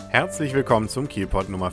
Herzlich willkommen zum Kielpot Nummer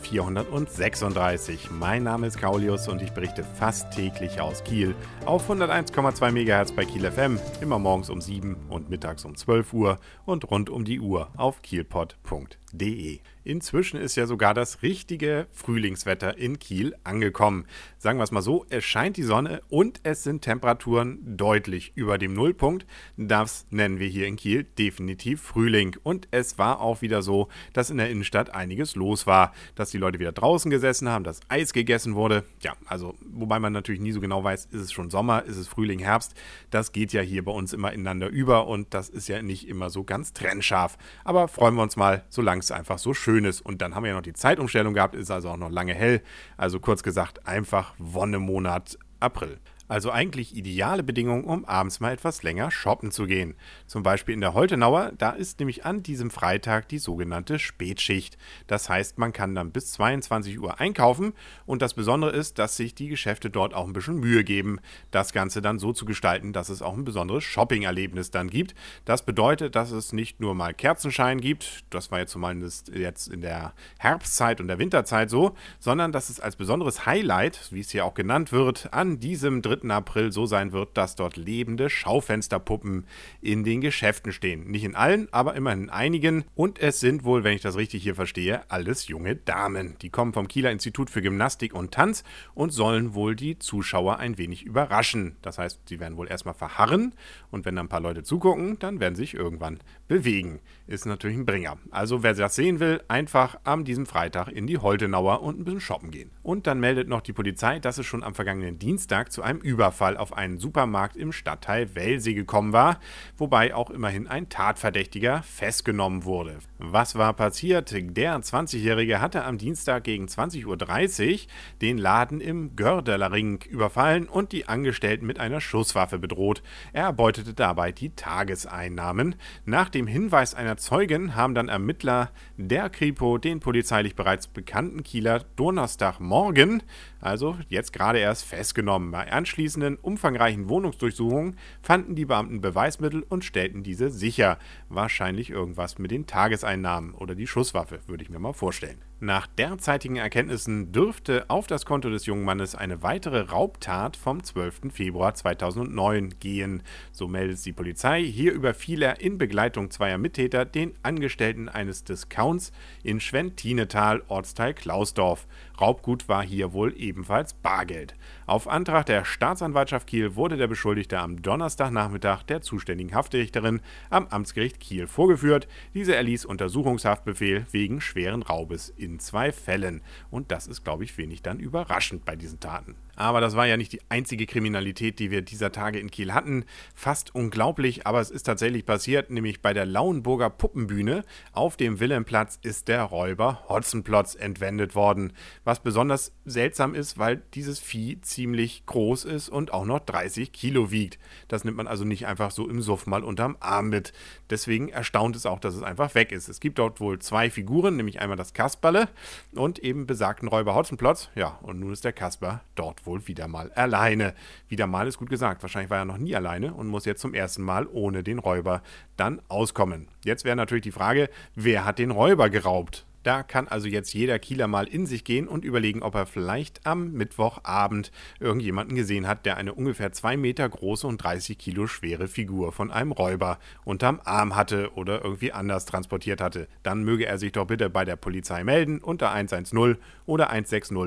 436. Mein Name ist Kaulius und ich berichte fast täglich aus Kiel auf 101,2 MHz bei Kiel FM, immer morgens um 7 und mittags um 12 Uhr und rund um die Uhr auf kielpot.de. Inzwischen ist ja sogar das richtige Frühlingswetter in Kiel angekommen. Sagen wir es mal so, es scheint die Sonne und es sind Temperaturen deutlich über dem Nullpunkt. Das nennen wir hier in Kiel definitiv Frühling. Und es war auch wieder so, dass in der Innenstadt einiges los war. Dass die Leute wieder draußen gesessen haben, dass Eis gegessen wurde. Ja, also wobei man natürlich nie so genau weiß, ist es schon Sommer, ist es Frühling, Herbst. Das geht ja hier bei uns immer ineinander über und das ist ja nicht immer so ganz trennscharf. Aber freuen wir uns mal, solange es einfach so schön ist. Und dann haben wir ja noch die Zeitumstellung gehabt, ist also auch noch lange hell. Also kurz gesagt, einfach Wonnemonat April. Also eigentlich ideale Bedingungen, um abends mal etwas länger shoppen zu gehen. Zum Beispiel in der Holtenauer, da ist nämlich an diesem Freitag die sogenannte Spätschicht. Das heißt, man kann dann bis 22 Uhr einkaufen und das Besondere ist, dass sich die Geschäfte dort auch ein bisschen Mühe geben, das Ganze dann so zu gestalten, dass es auch ein besonderes Shopping-Erlebnis dann gibt. Das bedeutet, dass es nicht nur mal Kerzenschein gibt, das war jetzt zumindest jetzt in der Herbstzeit und der Winterzeit so, sondern dass es als besonderes Highlight, wie es hier auch genannt wird, an diesem 3. April so sein wird, dass dort lebende Schaufensterpuppen in den Geschäften stehen. Nicht in allen, aber immerhin in einigen. Und es sind wohl, wenn ich das richtig hier verstehe, alles junge Damen. Die kommen vom Kieler Institut für Gymnastik und Tanz und sollen wohl die Zuschauer ein wenig überraschen. Das heißt, sie werden wohl erstmal verharren und wenn dann ein paar Leute zugucken, dann werden sie sich irgendwann bewegen. Ist natürlich ein Bringer. Also wer das sehen will, einfach an diesem Freitag in die Holtenauer und ein bisschen shoppen gehen. Und dann meldet noch die Polizei, dass es schon am vergangenen Dienstag zu einem Überfall auf einen Supermarkt im Stadtteil Welsee gekommen war, wobei auch immerhin ein Tatverdächtiger festgenommen wurde. Was war passiert? Der 20-Jährige hatte am Dienstag gegen 20:30 Uhr den Laden im Gördelerring überfallen und die Angestellten mit einer Schusswaffe bedroht. Er erbeutete dabei die Tageseinnahmen. Nach dem Hinweis einer Zeugin haben dann Ermittler der Kripo den polizeilich bereits bekannten Kieler Donnerstagmorgen, also jetzt gerade erst, festgenommen. Bei anschließenden umfangreichen Wohnungsdurchsuchungen fanden die Beamten Beweismittel und stellten diese sicher. Wahrscheinlich irgendwas mit den Tageseinnahmen oder die Schusswaffe, würde ich mir mal vorstellen. Nach derzeitigen Erkenntnissen dürfte auf das Konto des jungen Mannes eine weitere Raubtat vom 12. Februar 2009 gehen. So meldet die Polizei. Hier überfiel er in Begleitung zweier Mittäter den Angestellten eines Discounts in Schwentinetal, Ortsteil Klausdorf. Raubgut war hier wohl ebenfalls Bargeld. Auf Antrag der Staatsanwaltschaft Kiel wurde der Beschuldigte am Donnerstagnachmittag der zuständigen Haftrichterin am Amtsgericht Kiel vorgeführt. Diese erließ Untersuchungshaftbefehl wegen schweren Raubes in 2 Fällen. Und das ist, glaube ich, wenig dann überraschend bei diesen Taten. Aber das war ja nicht die einzige Kriminalität, die wir dieser Tage in Kiel hatten. Fast unglaublich, aber es ist tatsächlich passiert, nämlich bei der Lauenburger Puppenbühne auf dem Wilhelmplatz ist der Räuber Hotzenplotz entwendet worden. Was besonders seltsam ist, weil dieses Vieh ziemlich groß ist und auch noch 30 Kilo wiegt. Das nimmt man also nicht einfach so im Suff mal unterm Arm mit. Deswegen erstaunt es auch, dass es einfach weg ist. Es gibt dort wohl 2 Figuren, nämlich einmal das Kasperle und eben besagten Räuber Hotzenplotz. Ja, und nun ist der Kasper dort wohl wieder mal alleine. Wieder mal ist gut gesagt. Wahrscheinlich war er noch nie alleine und muss jetzt zum ersten Mal ohne den Räuber dann auskommen. Jetzt wäre natürlich die Frage, wer hat den Räuber geraubt? Da kann also jetzt jeder Kieler mal in sich gehen und überlegen, ob er vielleicht am Mittwochabend irgendjemanden gesehen hat, der eine ungefähr 2 Meter große und 30 Kilo schwere Figur von einem Räuber unterm Arm hatte oder irgendwie anders transportiert hatte. Dann möge er sich doch bitte bei der Polizei melden unter 110 oder 160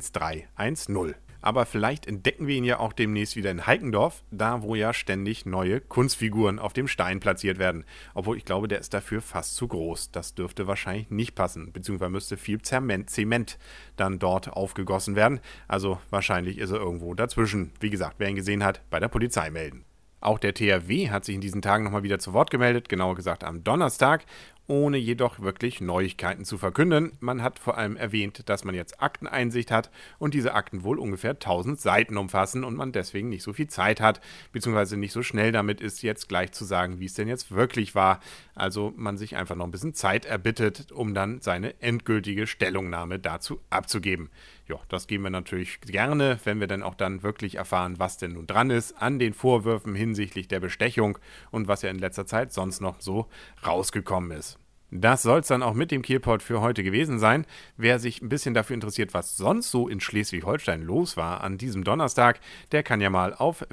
1310. Aber vielleicht entdecken wir ihn ja auch demnächst wieder in Heikendorf, da wo ja ständig neue Kunstfiguren auf dem Stein platziert werden. Obwohl ich glaube, der ist dafür fast zu groß. Das dürfte wahrscheinlich nicht passen, beziehungsweise müsste viel Zement dann dort aufgegossen werden. Also wahrscheinlich ist er irgendwo dazwischen. Wie gesagt, wer ihn gesehen hat, bei der Polizei melden. Auch der THW hat sich in diesen Tagen nochmal wieder zu Wort gemeldet, genauer gesagt am Donnerstag, ohne jedoch wirklich Neuigkeiten zu verkünden. Man hat vor allem erwähnt, dass man jetzt Akteneinsicht hat und diese Akten wohl ungefähr 1000 Seiten umfassen und man deswegen nicht so viel Zeit hat, beziehungsweise nicht so schnell damit ist, jetzt gleich zu sagen, wie es denn jetzt wirklich war. Also man sich einfach noch ein bisschen Zeit erbittet, um dann seine endgültige Stellungnahme dazu abzugeben. Ja, das geben wir natürlich gerne, wenn wir dann auch dann wirklich erfahren, was denn nun dran ist an den Vorwürfen hinsichtlich der Bestechung und was ja in letzter Zeit sonst noch so rausgekommen ist. Das soll es dann auch mit dem Kielpot für heute gewesen sein. Wer sich ein bisschen dafür interessiert, was sonst so in Schleswig-Holstein los war an diesem Donnerstag, der kann ja mal auf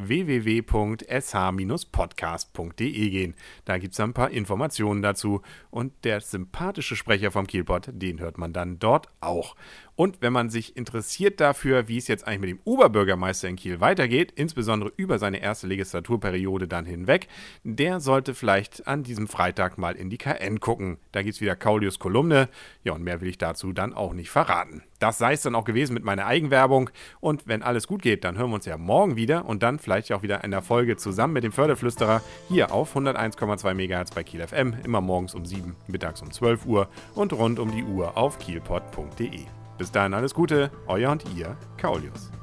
www.sh-podcast.de gehen. Da gibt es ein paar Informationen dazu. Und der sympathische Sprecher vom Kielpot, den hört man dann dort auch. Und wenn man sich interessiert dafür, wie es jetzt eigentlich mit dem Oberbürgermeister in Kiel weitergeht, insbesondere über seine erste Legislaturperiode dann hinweg, der sollte vielleicht an diesem Freitag mal in die KN gucken. Da gibt es wieder Kaulius Kolumne. Ja, und mehr will ich dazu dann auch nicht verraten. Das sei es dann auch gewesen mit meiner Eigenwerbung. Und wenn alles gut geht, dann hören wir uns ja morgen wieder und dann vielleicht auch wieder in der Folge zusammen mit dem Förderflüsterer hier auf 101,2 MHz bei Kiel FM, immer morgens um 7, mittags um 12 Uhr und rund um die Uhr auf kielpot.de. Bis dahin alles Gute, euer und ihr, Kaulius.